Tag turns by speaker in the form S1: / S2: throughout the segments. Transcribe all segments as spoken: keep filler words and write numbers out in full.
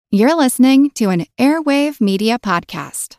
S1: You're listening to an Airwave Media Podcast.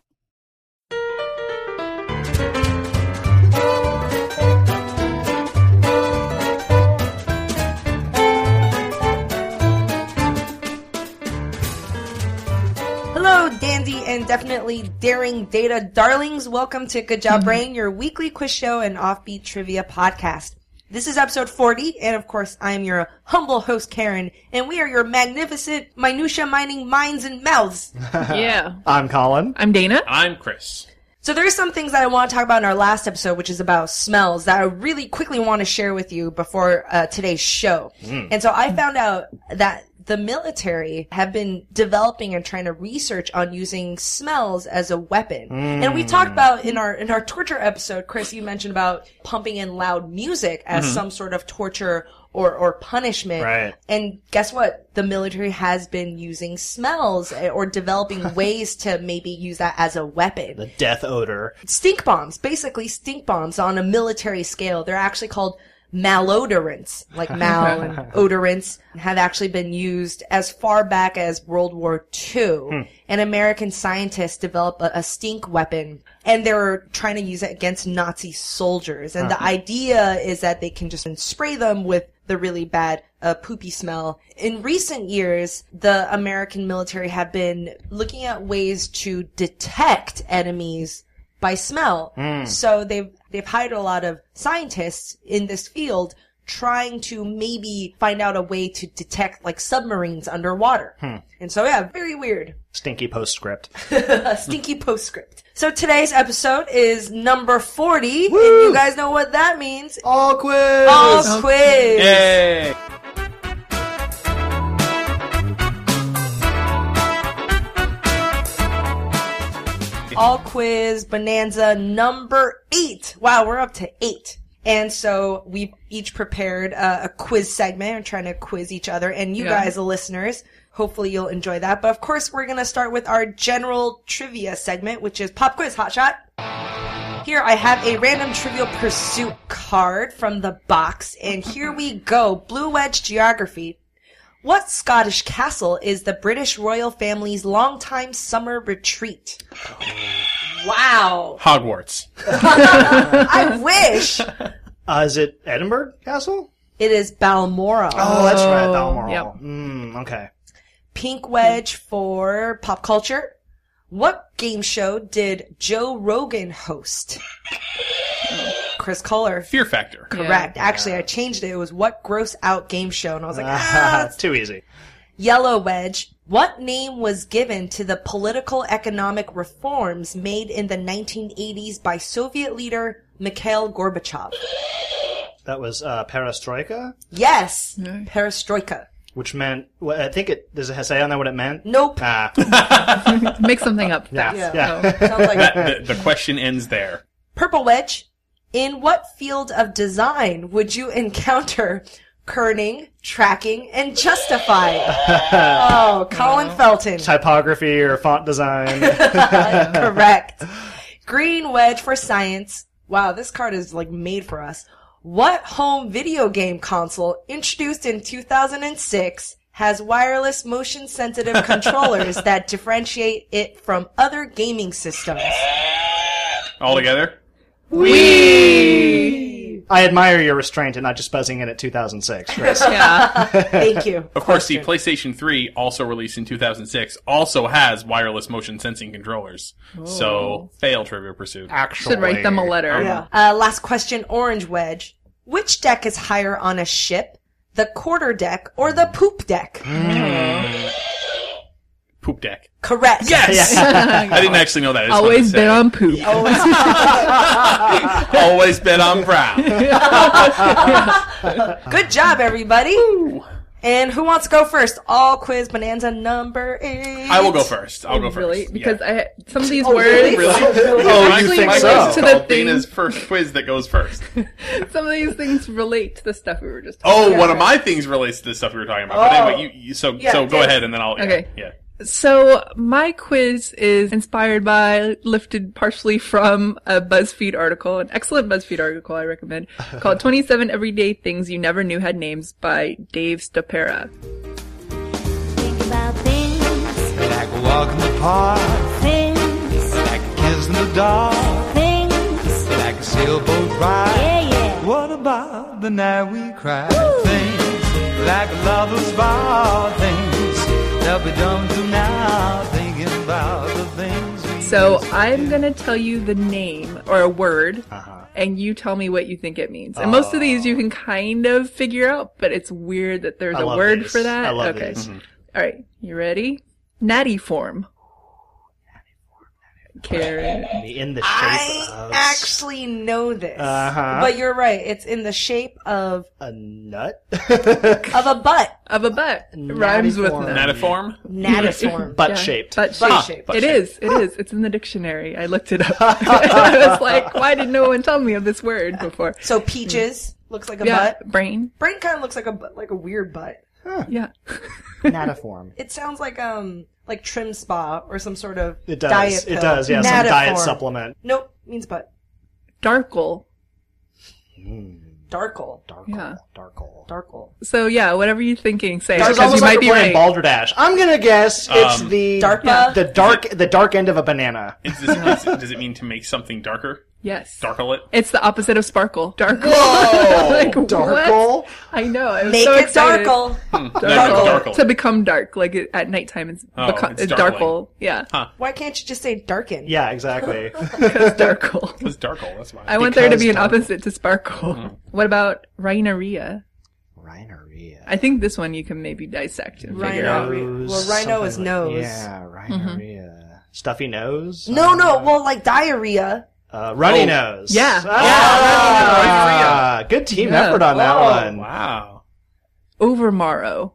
S2: Hello, dandy and definitely daring data darlings. Welcome to Good Job Brain, your weekly quiz show and offbeat trivia podcast. This is episode forty, and of course, I am your humble host, Karen, and we are your magnificent, minutia-mining minds and mouths.
S3: Yeah.
S4: I'm Colin.
S3: I'm Dana.
S5: I'm Chris.
S2: So there's some things that I want to talk about in our last episode, which is about smells, that I really quickly want to share with you before uh, today's show. Mm. And so I found out that the military have been developing and trying to research on using smells as a weapon. Mm. And we talked about in our in our torture episode, Chris, you mentioned about pumping in loud music as mm-hmm. some sort of torture or or punishment.
S4: Right.
S2: And guess what? The military has been using smells or developing ways to maybe use that as a weapon.
S4: The death odor.
S2: Stink bombs, basically stink bombs on a military scale. They're actually called malodorants, like mal and odorants, have actually been used as far back as World War Two. Hmm. And American scientists developed a, a stink weapon, and they were trying to use it against Nazi soldiers. And uh-huh. the idea is that they can just spray them with the really bad uh, poopy smell. In recent years, the American military have been looking at ways to detect enemies by smell. Mm. So they've they've hired a lot of scientists in this field trying to maybe find out a way to detect like submarines underwater. Hmm. And so yeah, very weird.
S4: Stinky postscript.
S2: Stinky postscript. So today's episode is number forty.
S4: Woo!
S2: And you guys know what that means.
S4: All quiz!
S2: All oh. quiz!
S5: Yay!
S2: All quiz bonanza number eight. Wow, we're up to eight. And so we've each prepared uh, a quiz segment. We're trying to quiz each other. And you yeah. guys, the listeners, hopefully you'll enjoy that. But of course, we're going to start with our general trivia segment, which is Pop Quiz Hot Shot. Here I have a random Trivial Pursuit card from the box. And here we go. Blue Wedge Geography. What Scottish castle is the British royal family's longtime summer retreat? Wow.
S5: Hogwarts.
S2: I wish.
S4: Uh, is it Edinburgh Castle?
S2: It is Balmoral.
S4: Oh, that's right, Balmoral.
S3: Yep.
S4: Mm, okay.
S2: Pink Wedge for pop culture. What game show did Joe Rogan host? Chris Kohler.
S5: Fear Factor.
S2: Correct.
S3: Yeah.
S2: Actually, I changed it. It was What Gross Out Game Show. And I was like, ah,
S4: that's too easy.
S2: Yellow Wedge. What name was given to the political economic reforms made in the nineteen eighties by Soviet leader Mikhail Gorbachev?
S4: That was uh, Perestroika?
S2: Yes.
S3: Mm.
S2: Perestroika.
S4: Which meant, well, I think it, does it say on there what it meant?
S2: Nope.
S4: Ah.
S3: Make something up.
S4: Yeah.
S2: Yeah.
S4: yeah.
S2: So, sounds like
S5: That, the, the question ends there.
S2: Purple Wedge. In what field of design would you encounter kerning, tracking, and justify? Oh, Colin Felton.
S4: Typography or font design.
S2: Correct. Green Wedge for science. Wow, this card is like made for us. What home video game console introduced in two thousand six has wireless motion-sensitive controllers that differentiate it from other gaming systems?
S5: All together?
S2: Wii!
S4: I admire your restraint and not just buzzing in at two thousand six, Chris.
S3: Yeah.
S2: Thank you.
S5: Of course, the PlayStation three, also released in two thousand six, also has wireless motion sensing controllers.
S3: Oh.
S5: So, fail Trivial Pursuit.
S4: Actually.
S3: Should write them a letter.
S2: Yeah. Uh, last question, Orange Wedge. Which deck is higher on a ship? The quarter deck or the poop deck?
S4: Mm.
S5: Poop deck.
S2: Correct.
S5: Yes! I didn't actually know that. I just wanted to
S3: Always
S5: say.
S3: been on poop.
S5: Always bet on brown.
S2: Good job, everybody. Woo. And who wants to go first? All quiz bonanza number eight.
S5: I will go first. I'll go first.
S3: Really? Because
S5: yeah.
S3: I some of these
S2: Oh,
S3: words.
S2: really?
S5: Really?
S4: Oh, you
S3: Actually,
S4: think
S3: my
S4: so?
S3: quiz to the
S5: Called
S3: thing.
S5: Dana's first quiz that goes first.
S3: Some of these things relate to the stuff we were just talking
S5: Oh,
S2: Yeah.
S5: one of my things relates to the stuff we were talking about. But
S2: Oh.
S5: anyway, you, you so
S2: Yeah,
S5: so go
S2: yeah.
S5: ahead and then I'll. Yeah,
S3: Okay.
S5: Yeah.
S3: So my quiz is inspired by, lifted partially from a BuzzFeed article, an excellent BuzzFeed article I recommend, called twenty-seven Everyday Things You Never Knew Had Names by Dave Stopera.
S6: Think about things apart.
S7: Things,
S6: Like a kiss in the dark.
S7: things,
S6: Like a sailboat ride.
S7: yeah, yeah.
S6: What about the night we cried? Things like lovers vow. Things that we don't do now. Thinking about the things we
S3: So
S6: used to
S3: I'm
S6: do.
S3: gonna tell you the name or a word,
S4: Uh-huh.
S3: and you tell me what you think it means. And most of these you can kind of figure out, but it's weird that there's
S4: I
S3: a
S4: love
S3: word
S4: these.
S3: for that.
S4: I love
S3: okay.
S4: these.
S3: All right. You ready? Natty form. Karen.
S4: In the shape
S2: I
S4: of
S2: actually know this,
S4: Uh-huh.
S2: but you're right. It's in the shape of
S4: a nut.
S2: of a butt,
S3: Of a butt. It rhymes with
S4: form.
S3: nut.
S5: Natiform?
S2: natiform.
S4: Butt
S3: Yeah.
S4: shaped.
S3: Butt
S2: Butt
S3: shaped.
S2: shaped.
S5: Butt
S3: It
S5: shaped.
S3: is. It is. It's in the dictionary. I looked it up. I was like, why did no one tell me of this word before?
S2: So peaches looks like a
S3: Yeah.
S2: butt.
S3: Brain.
S2: Brain kind of looks like a butt- like a weird butt.
S3: Yeah.
S4: Natiform.
S2: It sounds like um like trim spa or some sort of
S4: It does.
S2: diet
S4: It
S2: pill.
S4: does. Yeah, some diet
S2: Natiform.
S4: supplement.
S2: Nope, means butt.
S3: Darkle.
S2: Darkle.
S4: Darkle.
S3: Yeah.
S4: Darkle.
S2: Darkle.
S3: So yeah, whatever you're thinking, say it,
S4: This is
S3: because
S4: almost
S3: you
S4: like
S3: might
S4: we're
S3: be
S4: playing
S3: right.
S4: Balderdash. I'm gonna guess it's
S5: Um,
S4: the
S2: Darpa?
S4: the dark the dark end of a banana.
S5: Is this, is, does it mean to make something darker?
S3: Yes.
S5: Darkle it?
S3: It's the opposite of sparkle. Darkle.
S4: Whoa!
S3: like, what?
S4: Darkle.
S3: I know. I was
S2: Make
S3: so
S2: it
S3: excited.
S2: darkle.
S5: That
S3: Darkle.
S5: is darkle.
S3: To become dark, like it, at nighttime, it's,
S5: Oh,
S3: beco-
S5: it's
S3: it's
S5: darkling.
S3: darkle. Yeah,
S2: Why can't you just say darken?
S4: Yeah, exactly.
S3: because darkle.
S5: It's darkle, that's why.
S3: I want there to
S4: Because
S3: be an
S4: darkle.
S3: opposite to sparkle. What about rhinorrhea?
S4: Rhinorrhea.
S3: I think this one you can maybe dissect and figure out.
S2: Rhino. Well, rhino is
S4: Something
S2: nose.
S4: like- yeah, rhinorrhea. Stuffy nose.
S2: No, no. Well, like diarrhea.
S4: Uh, runny
S5: Oh.
S4: nose.
S3: Yeah.
S4: Ah, good team
S3: Yeah.
S4: effort on that
S2: Oh.
S4: one.
S5: Wow.
S3: Overmorrow.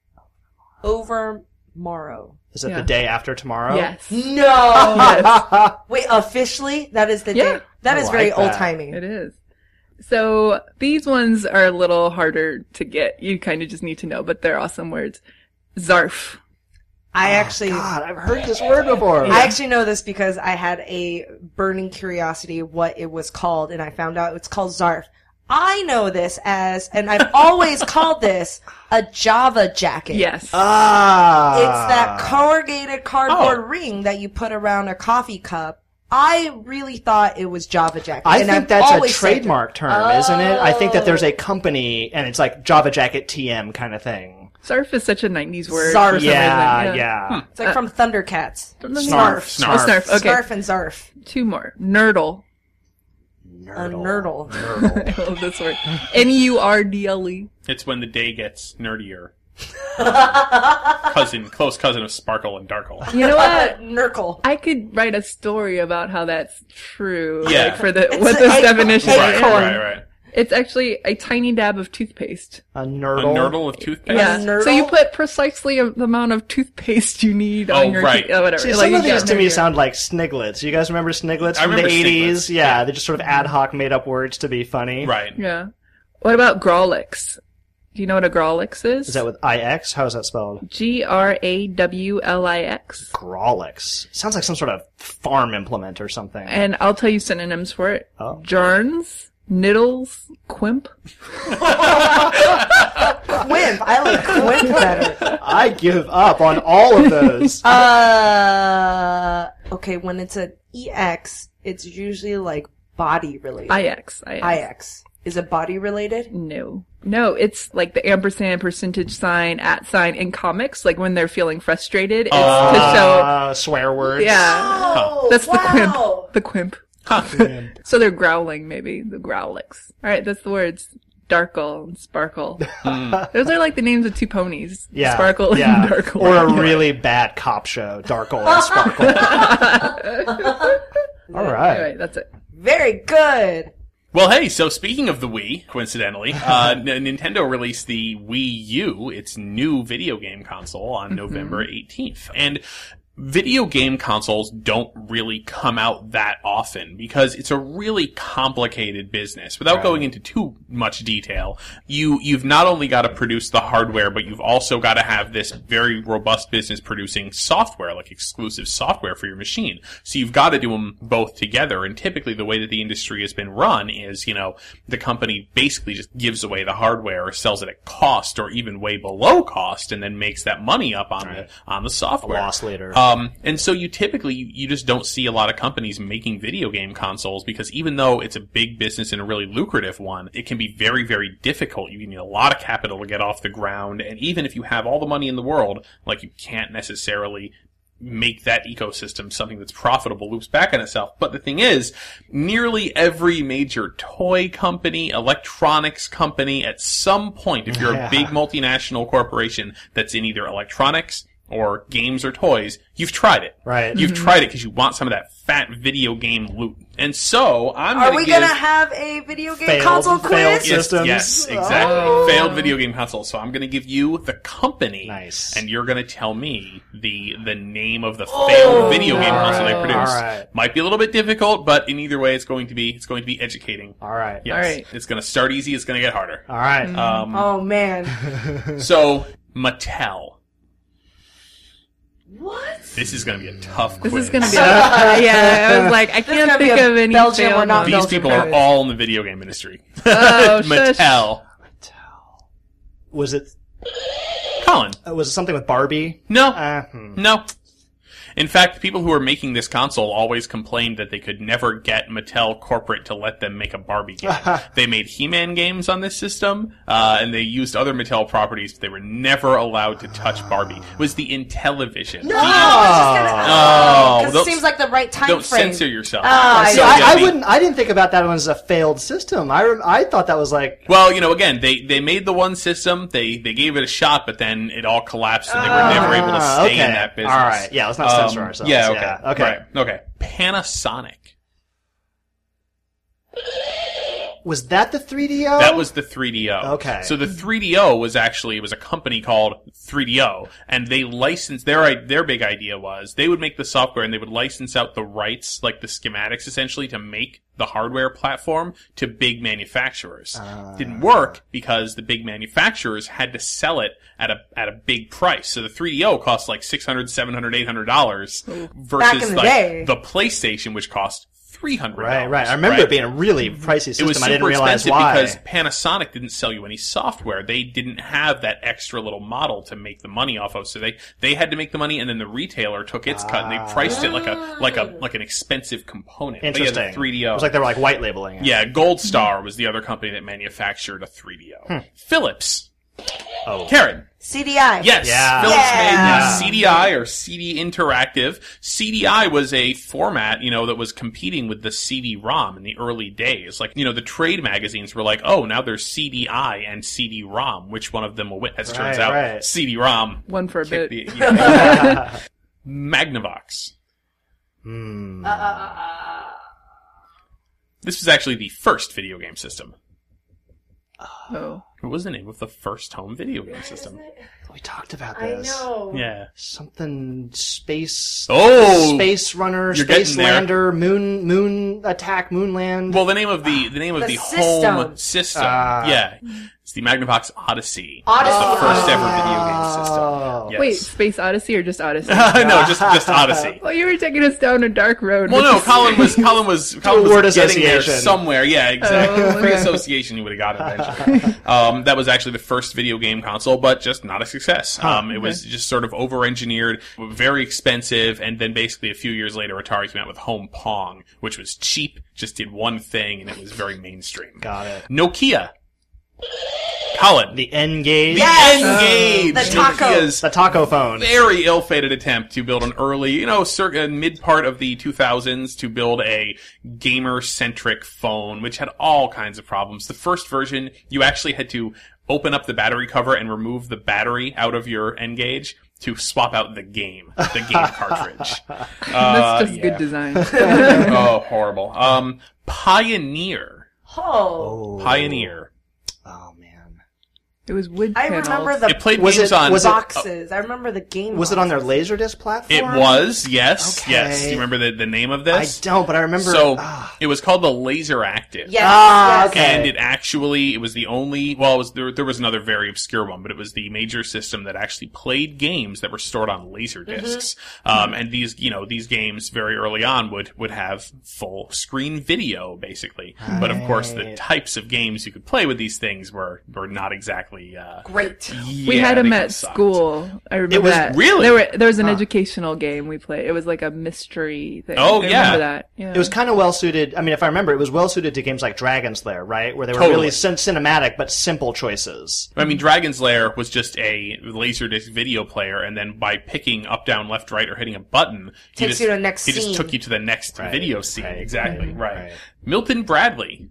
S2: Over morrow.
S4: Is it
S3: Yeah.
S4: the day after tomorrow?
S3: Yes.
S2: No.
S3: Yes,
S2: Wait, officially? That is the
S3: Yeah.
S2: day. That
S4: I
S2: is
S4: like
S2: very
S4: that.
S2: old timey.
S3: it is. So these ones are a little harder to get. You kind of just need to know, but they're awesome words. Zarf.
S2: I actually,
S4: God, I've heard this word before.
S2: I actually know this because I had a burning curiosity of what it was called, and I found out it's called Zarf. I know this as, and I've always called this a Java jacket.
S3: Yes.
S4: Ah.
S2: It's that corrugated cardboard
S5: Oh.
S2: ring that you put around a coffee cup. I really thought it was Java jacket.
S4: I
S2: and
S4: think
S2: I've
S4: that's a
S2: always said it.
S4: trademark term, isn't it? I think that there's a company, and it's like Java Jacket T M kind of thing.
S3: Zarf is such a nineties word.
S2: Zarf.
S3: for some
S4: Yeah,
S3: reason.
S4: yeah.
S2: It's like from Thundercats.
S5: Snarf.
S2: Snarf.
S3: Oh, Snarf. Okay.
S2: Snarf and Zarf.
S3: Two more. Nerdle.
S2: A nerdle.
S3: I love this word. N U R D L E.
S5: It's when the day gets nerdier. cousin, close cousin of Sparkle and Darkle.
S3: You know what?
S2: Nurkle.
S3: I could write a story about how that's true.
S5: Yeah.
S3: Like for the
S2: It's
S3: what
S2: an
S3: this
S2: egg-
S3: definition
S2: egg
S3: is.
S2: corn.
S5: Right, right.
S3: It's actually a tiny dab of toothpaste.
S4: A
S5: A
S4: nerdle.
S5: nerdle of toothpaste?
S3: Yeah.
S2: nerdle?
S3: So you put precisely a, the amount of toothpaste you need
S5: Oh,
S3: on your
S5: right.
S3: teeth. Uh, whatever.
S4: See,
S3: Like,
S4: some
S3: you
S4: of these
S3: got
S4: to me
S3: your-
S4: sound like Sniglets. You guys remember Sniglets
S5: I
S4: from the
S5: remember
S4: eighties?
S5: Sniglets,
S4: Yeah,
S5: yeah.
S4: they're just sort of ad hoc made up words to be funny.
S5: Right.
S3: Yeah. What about Grawlix? Do you know what a Grawlix is?
S4: Is that with I X? How is that spelled?
S3: G R A W L I X.
S4: Grawlix. Sounds like some sort of farm implement or something.
S3: And I'll tell you synonyms for it.
S4: Oh.
S3: Jarns, Niddles, Quimp.
S2: Quimp. I like Quimp better.
S4: I give up on all of those.
S2: Uh, okay, when it's an E X, it's usually like body related.
S3: I X. I X.
S2: I X. Is it body related?
S3: No. No, it's like the ampersand, percentage sign, at sign in comics, like when they're feeling frustrated. It's to show,
S4: Uh, swear words.
S3: yeah.
S2: Oh,
S3: That's the
S2: wow.
S3: quimp. The quimp. So they're growling, maybe. The growlix. Alright, that's the words. Darkle and Sparkle. Those are like the names of two ponies.
S4: Yeah.
S3: Sparkle
S4: yeah.
S3: and Darkle.
S4: Or a really bad cop show. Darkle and Sparkle. All right.
S3: Alright, that's it.
S2: Very good.
S5: Well, hey, so speaking of the Wii, coincidentally, uh, N- Nintendo released the Wii U, its new video game console, on November eighteenth. And video game consoles don't really come out that often because it's a really complicated business. Without
S4: Right.
S5: going into too much detail, you, you've not only got to produce the hardware, but you've also got to have this very robust business producing software, like exclusive software for your machine. So you've got to do them both together. And typically the way that the industry has been run is, you know, the company basically just gives away the hardware or sells it at cost or even way below cost and then makes that money up on
S4: Right.
S5: the, on the software.
S4: loss leader.
S5: Um, and so you typically, you, you just don't see a lot of companies making video game consoles because even though it's a big business and a really lucrative one, it can be very, very difficult. You need a lot of capital to get off the ground. And even if you have all the money in the world, like you can't necessarily make that ecosystem something that's profitable, loops back on itself. But the thing is, nearly every major toy company, electronics company, at some point, if you're
S4: Yeah.
S5: a big multinational corporation that's in either electronics or games or toys, you've tried it.
S4: Right.
S5: You've tried it because you want some of that fat video game loot. And so, I'm
S2: Are
S5: gonna
S2: we
S5: give...
S2: gonna have a video game
S4: Failed-
S2: console
S4: failed
S2: quiz?
S5: Yes,
S4: systems.
S5: yes, exactly.
S2: Oh.
S5: Failed video game console. So I'm going to give you the company,
S4: Nice.
S5: and you're going to tell me the the name of the failed video game console they
S4: All
S5: produced.
S4: right.
S5: Might be a little bit difficult, but in either way, it's going to be it's going to be educating.
S4: All right.
S5: Yes,
S3: All right.
S5: it's going to start easy. It's going to get harder.
S4: All right.
S5: Um,
S2: Oh man.
S5: so Mattel.
S2: What?
S5: This is going to be a tough
S3: This
S5: quiz.
S3: is gonna be. Uh, yeah, I was like, I
S2: is
S3: can't
S2: gonna be
S3: think
S2: a
S3: of any.
S2: Belgium
S3: failed
S2: or not
S3: ones.
S5: These
S2: Belgian
S5: people are
S2: quiz.
S5: all in the video game industry.
S3: Oh, shush.
S5: Mattel.
S4: Was it?
S5: Colin.
S4: uh, Was it something with Barbie?
S5: No.
S4: Uh, hmm.
S5: No. In fact, people who were making this console always complained that they could never get Mattel corporate to let them make a Barbie game. They made He-Man games on this system, uh, and they used other Mattel properties, but they were never allowed to touch Barbie. It was the Intellivision.
S2: No,
S5: The-
S2: I was just gonna.
S5: Oh,
S2: Because it
S5: don't-
S2: seems like the right time
S5: Don't
S2: frame.
S5: censor yourself.
S2: Ah, I
S4: See,
S2: know.
S4: I, I
S5: the-
S4: wouldn't. I didn't think about that one as a failed system. I rem- I thought that was like.
S5: Well, you know, again, they, they made the one system, they, they gave it a shot, but then it all collapsed and they were never able to
S4: Ah,
S5: stay
S4: okay.
S5: in that business.
S4: All right. Yeah, let's not censor ourselves.
S5: Yeah, okay.
S4: Yeah, okay.
S5: Right. Okay. Panasonic.
S4: Was that the three D O?
S5: That was the three D O.
S4: Okay.
S5: So the three D O was actually, it was a company called three D O, and they licensed, their, their big idea was, they would make the software and they would license out the rights, like the schematics essentially, to make the hardware platform to big manufacturers.
S4: Uh.
S5: Didn't work because the big manufacturers had to sell it at a, at a big price. So the three D O cost like six hundred dollars, seven hundred dollars, eight hundred dollars versus
S2: Back in the
S5: like
S2: day.
S5: the PlayStation, which cost three hundred dollars.
S4: Right, right. I remember
S5: right?
S4: it being a really pricey system.
S5: It was
S4: I didn't
S5: super
S4: realize
S5: expensive
S4: why.
S5: because Panasonic didn't sell you any software. They didn't have that extra little model to make the money off of. So they, they had to make the money, and then the retailer took its cut, and they priced it like a like a like an expensive component. But yeah,
S4: Interesting.
S5: the three D O.
S4: It was like they were like white labeling it.
S5: Yeah, Gold Star was the other company that manufactured a three D O. Philips.
S4: Oh.
S5: Karen.
S2: C D I.
S5: Yes,
S4: Yeah.
S5: Philips
S2: Yeah.
S5: made
S4: Yeah.
S5: the C D I or C D Interactive. C D I was a format, you know, that was competing with the C D ROM in the early days. Like, you know, the trade magazines were like, oh, now there's C D I and C D ROM. Which one of them will win? As it turns
S4: Right,
S5: out,
S4: right.
S5: C D ROM.
S3: One for a
S5: kicked
S3: bit.
S5: the- yeah. Magnavox.
S4: Hmm.
S5: This was actually the first video game system.
S3: Oh.
S5: What was the name of the first home video game system?
S4: We talked about
S2: I
S4: this.
S2: know.
S5: Yeah.
S4: Something space.
S5: Oh!
S4: Space runner,
S5: You're
S4: space
S5: getting there.
S4: lander, moon, moon attack, moonland.
S5: Well, the name of the the name of
S2: The
S5: the,
S2: system.
S5: home system,
S4: Ah.
S5: yeah, it's the Magnavox Odyssey.
S2: Odyssey.
S5: It's the first ever
S4: Oh.
S5: video game system. Yes.
S3: Wait, Space Odyssey or just Odyssey?
S5: no, just just Odyssey.
S3: Well, you were taking us down a dark road.
S5: Well,
S3: with
S5: no,
S3: this.
S5: Colin was Colin was Colin
S4: word
S5: was getting there
S4: association.
S5: somewhere. Yeah, exactly.
S3: Oh,
S5: Free
S3: okay.
S5: association, you would have got it eventually. um, that was actually the first video game console, but just not a success. Um, it was just sort of over-engineered, very expensive, and then basically a few years later, Atari came out with Home Pong, which was cheap, just did one thing, and it was very mainstream.
S4: Got it.
S5: Nokia. Colin.
S4: The N-Gage.
S5: The
S2: Yes!
S5: N-Gage.
S2: The taco.
S5: Nokia's
S4: The taco phone.
S5: very ill-fated attempt to build an early, you know, circa mid-part of the two thousands to build a gamer-centric phone, which had all kinds of problems. The first version, you actually had to open up the battery cover and remove the battery out of your N-Gage to swap out the game, the game cartridge. Uh,
S3: That's just
S5: yeah.
S3: good design.
S5: Oh, horrible. Um, Pioneer.
S2: Oh.
S5: Pioneer.
S4: Oh man.
S3: It was wood
S2: I
S3: panels.
S2: remember the
S5: It played
S4: Was
S5: games
S4: it-
S5: on...
S4: was it-
S2: boxes. I remember the game.
S4: Was it on their
S2: boxes.
S4: Laserdisc platform?
S5: It was, yes,
S4: Okay.
S5: yes. Do you remember the, the name of
S4: I
S5: this?
S4: don't, but I remember.
S5: So,
S4: ah.
S5: it was called the Laser Active.
S2: Yes.
S4: Ah,
S2: yes.
S4: okay.
S5: And it actually, it was the only, well, it was, there, there was another very obscure one, but it was the major system that actually played games that were stored on laser discs. Um, and these, you know, these games very early on would, would have full screen video, basically. But of course, the
S4: Right.
S5: types of games you could play with these things were, were not exactly exactly. Uh,
S2: Great.
S5: yeah,
S3: We had
S5: they
S3: them
S5: kinda
S3: at
S5: sucked.
S3: school. I remember
S4: was
S3: that.
S5: really?
S3: There, were, there was an educational game we played. It was like a mystery thing.
S5: Oh,
S3: I
S5: yeah.
S3: remember that. Yeah.
S4: It was kind of well suited. I mean, if I remember, it was well suited to games like Dragon's Lair, right? Where they were
S5: Totally.
S4: really cin- cinematic but simple choices.
S5: I mean, Dragon's Lair was just a Laserdisc video player, and then by picking up, down, left, right, or hitting a button, he
S2: Takes
S5: just,
S2: you to the next
S5: he just
S2: scene.
S5: took you to the next
S4: Right,
S5: video scene.
S4: right,
S5: exactly, right.
S4: right.
S5: Milton Bradley.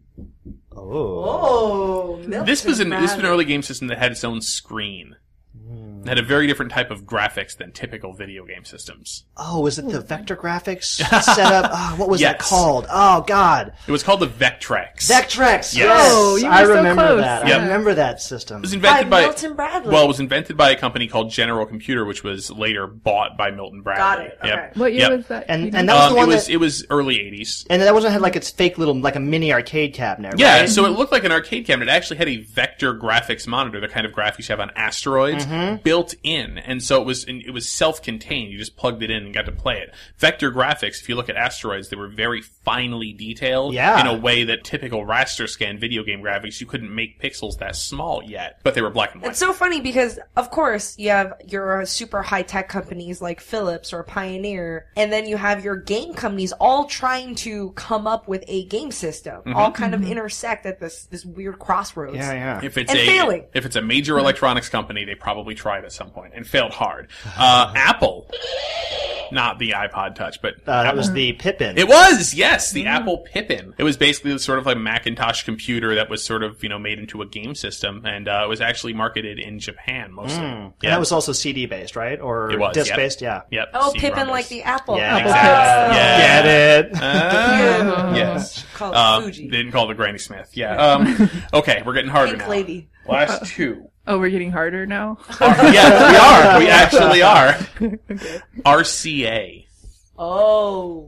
S4: Oh.
S2: Oh,
S5: This was an this was an early game system that had its own screen. It had a very different type of graphics than typical video game systems.
S4: Oh, was it the vector graphics setup? Oh, what was that
S5: Yes.
S4: called? Oh, God.
S5: It was called the Vectrex.
S4: Vectrex.
S5: Yes.
S4: Yes.
S3: Oh, you were
S4: I
S3: so
S4: remember
S3: close.
S4: that.
S5: Yep.
S4: I remember that system.
S5: It was invented
S2: By
S5: by,
S2: Milton Bradley.
S5: Well, it was invented by a company called General Computer, which was later bought by Milton Bradley.
S2: Got it. Okay.
S5: Yep.
S3: What year
S5: Yep.
S3: was that?
S4: And
S3: You
S4: and
S3: know?
S4: that was
S5: Um,
S4: the one
S5: it was
S4: that,
S5: it was early eighties.
S4: and that wasn't had like its fake little like a mini arcade cabinet.
S5: Yeah,
S4: right?
S5: so it looked like an arcade cabinet. It actually had a vector graphics monitor, the kind of graphics you have on asteroids,
S4: Mm-hmm.
S5: built in, and so it was and it was self-contained. You just plugged it in and got to play it. Vector graphics, if you look at asteroids, they were very finely detailed
S4: Yeah.
S5: in a way that typical raster scan video game graphics, you couldn't make pixels that small yet, but they were black and white.
S2: It's so funny because, of course, you have your super high-tech companies like Philips or Pioneer, and then you have your game companies all trying to come up with a game system, all kind of intersect at this this weird crossroads.
S4: Yeah, yeah.
S5: If it's
S2: And
S5: a
S2: failing.
S5: if it's a major electronics company, they probably tried at some point and failed hard. Uh, Apple, not the iPod Touch, but
S4: Uh, that
S5: Apple.
S4: was the Pippin.
S5: It was, yes, the Apple Pippin. It was basically sort of like a Macintosh computer that was sort of, you know, made into a game system, and uh, it was actually marketed in Japan mostly.
S4: And that was also C D based, right? Or
S5: It was,
S4: disc
S5: yep.
S4: based? Yeah.
S5: Yep.
S2: Oh,
S5: C D-ROM
S2: Pippin like
S5: based.
S2: the Apple.
S4: Yeah,
S2: Apple
S4: exactly.
S5: Yeah.
S4: Get it?
S5: Uh, yes.
S2: Call it
S5: Uh,
S2: Fuji.
S5: they didn't call it Granny Smith. Yeah. Um, okay, we're getting harder
S2: Pink
S5: now.
S2: lady.
S5: Last two.
S3: Oh, we're getting harder now?
S5: Yes, we are. We actually are. R C A.
S2: Oh.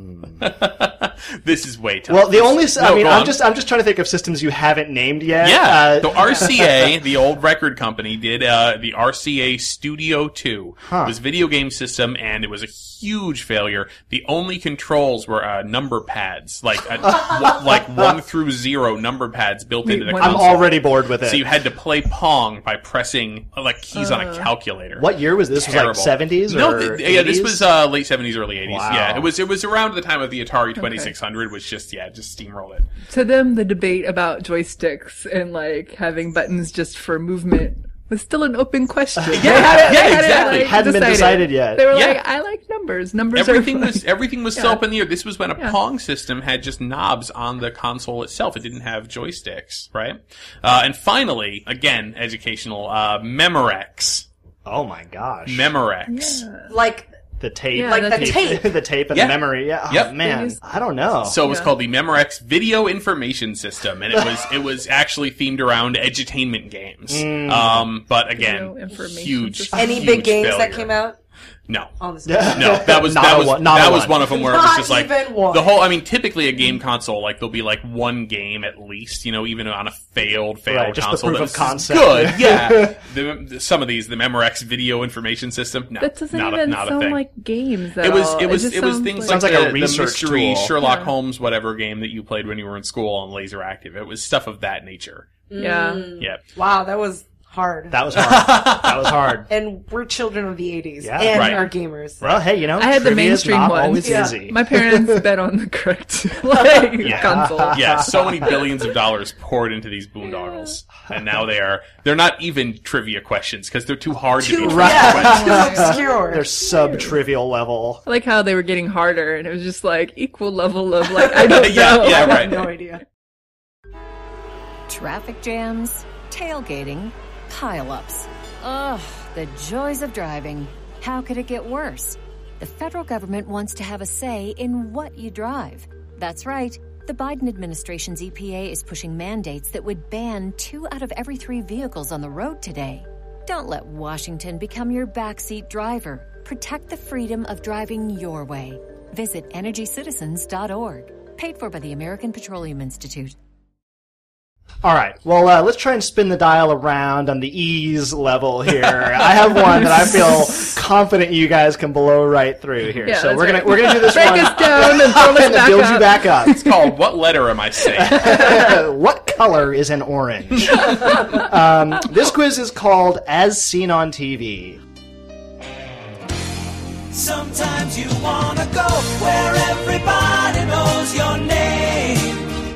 S5: This is way tough.
S4: Well, the only, s- I
S5: No,
S4: mean,
S5: go
S4: I'm
S5: on.
S4: just, I'm just trying to think of systems you haven't named yet.
S5: Yeah,
S4: Uh,
S5: the R C A, the old record company, did uh, the R C A Studio two.
S4: Huh.
S5: It was a video game system, and it was a huge failure. The only controls were uh, number pads, like a, w- like one through zero number pads built
S3: Wait,
S5: into the
S3: one-
S4: I'm
S5: console.
S4: already bored with it.
S5: So you had to play Pong by pressing uh, like keys on a calculator.
S4: What year was this? Was
S5: Terrible.
S4: like seventies or
S5: No, th- yeah, this
S4: eighties?
S5: was uh, late seventies, early eighties.
S4: Wow.
S5: Yeah, it was it was around the time of the Atari twenty-six hundred, which just yeah, just steamrolled it.
S3: To them, the debate about joysticks and like having buttons just for movement was still an open question. They had it-
S5: yeah,
S3: they had it,
S5: exactly.
S3: like,
S4: Hadn't been decided yet.
S3: They were
S5: Yeah.
S3: like, I like numbers. Numbers
S5: Everything
S3: are
S5: was everything was
S3: Yeah.
S5: still up in the air. This was when a
S3: Yeah.
S5: Pong system had just knobs on the console itself. It didn't have joysticks, right? Uh, and finally, again, educational, uh, Memorex.
S4: Oh my gosh.
S5: Memorex.
S2: Like,
S4: the tape.
S3: Yeah,
S2: like the
S3: that's-
S2: tape.
S4: the tape and
S5: Yeah.
S4: the memory. Yeah. Oh,
S5: Yep.
S4: man.
S3: They used-
S4: I don't know.
S5: So it was
S3: Yeah.
S5: called the Memorex Video Information System, and it was it was actually themed around edutainment games. Um, but
S3: Video
S5: again,
S3: information
S5: huge.
S3: system.
S2: any
S5: huge
S2: big games
S5: failure.
S2: that came out
S5: No.
S2: on this.
S4: Yeah.
S5: No, that was
S4: Not
S5: that
S4: a
S5: was
S4: one- not
S5: that
S4: a
S5: was
S4: one.
S5: one of them where it was
S2: Not
S5: just like
S2: even one.
S5: the whole. I mean, typically a game console, like there'll be like one game at least, you know, even on a failed failed
S4: Right, just the
S5: console.
S4: proof
S5: that
S4: of
S5: was
S4: concept.
S5: Good, yeah. the, some of these, the Memorex Video Information System, no,
S3: That doesn't
S5: not
S3: even
S5: a, not a
S3: sound
S5: thing.
S3: like games. At
S5: It was
S3: all.
S5: it was
S3: just
S5: it, was
S3: sounds
S5: things
S3: like,
S4: Sounds
S5: like,
S4: like a
S5: the, the
S4: research
S5: mystery
S4: tool.
S5: Sherlock
S3: Yeah.
S5: Holmes whatever game that you played when you were in school on Laseractive. It was stuff of that nature.
S3: yeah.
S5: Yeah.
S2: Wow, that was hard.
S4: That was hard. that was hard.
S2: and we're children of the eighties.
S4: Yeah.
S2: and
S5: Right.
S2: are gamers.
S4: Well, hey, you know,
S3: I had the
S4: trivia's
S3: mainstream
S4: not
S3: ones.
S4: always
S2: Yeah.
S4: easy.
S3: My parents bet on the correct like
S4: Yeah.
S3: console.
S5: Yeah, so many billions of dollars poured into these boondoggles, and now they are they're not even trivia questions because they're too hard to be
S2: Too,
S5: trivia questions.
S2: yeah, too obscure.
S4: They're sub-trivial level.
S3: I like how they were getting harder, and it was just like equal level of like I don't
S5: Yeah,
S3: know.
S5: yeah,
S2: I have
S5: right.
S2: no idea.
S8: Traffic jams, tailgating, pileups. Ugh, the joys of driving. How could it get worse? The federal government wants to have a say in what you drive. That's right. The Biden administration's E P A is pushing mandates that would ban two out of every three vehicles on the road today. Don't let Washington become your backseat driver. Protect the freedom of driving your way. Visit energy citizens dot org. Paid for by the American Petroleum Institute.
S4: All right. Well, uh, let's try and spin the dial around on the ease level here. I have one that I feel confident you guys can blow right through here.
S3: Yeah,
S4: so
S3: that's
S4: we're gonna
S3: right.
S4: we're gonna do this
S3: Break
S4: one
S3: us down and throw us
S4: and
S3: back
S4: build
S3: up.
S4: you back up.
S5: It's called What Letter Am I Saying?
S4: What color is an orange? um, this quiz is called As Seen on T V.
S9: Sometimes you wanna go where everybody knows your name,